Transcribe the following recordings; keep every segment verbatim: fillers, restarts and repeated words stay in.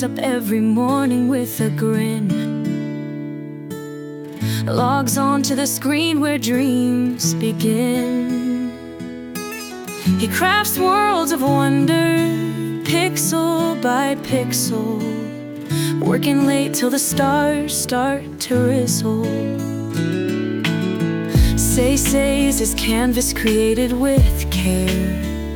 wakes up every morning with a grin, logs onto the screen where dreams begin. He crafts worlds of wonder, pixel by pixel, working late till the stars start to rizzle. Say Say's his canvas created with care,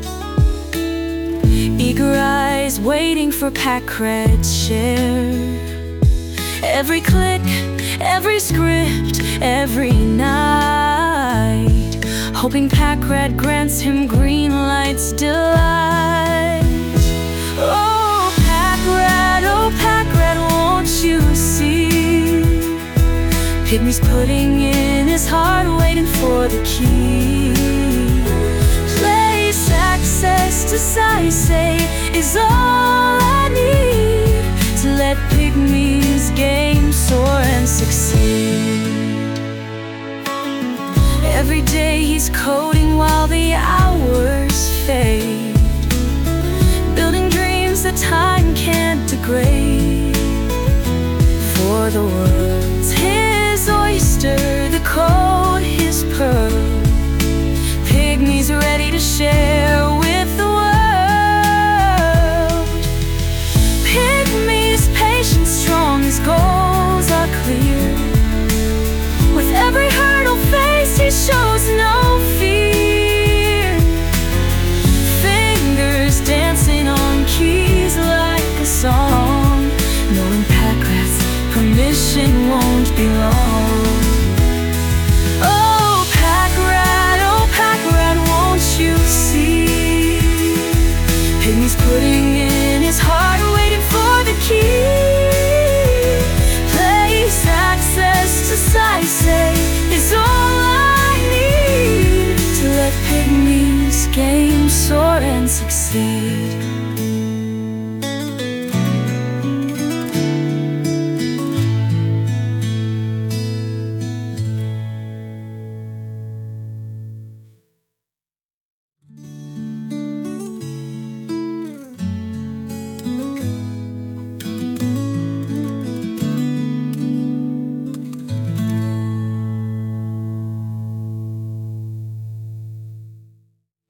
eager eyes waiting for Packrat's share. Every click, every script, every night, hoping Packrat grants him green light's delight. Oh Packrat, oh Packrat, won't you see? Pygmy's putting in his heart, waiting for the key. Place access to Say Say is all I need to let Pygmy's game soar and succeed. Every day he's coding while the hours fade, building dreams that time can't degrade. For the world's his oyster, the code his pearl. Pygmy's ready to share with the world. Pygmy's patience strong, his goals are clear. With every hurdle faced, he shows no fear. Fingers dancing on keys like a song, knowing Packrat's permission won't be long. Oh Packrat, oh Packrat, won't you see? Pygmy's putting in his heart, waiting for the key. Place access to Say Say is all I need to let Pygmy's game soar and succeed.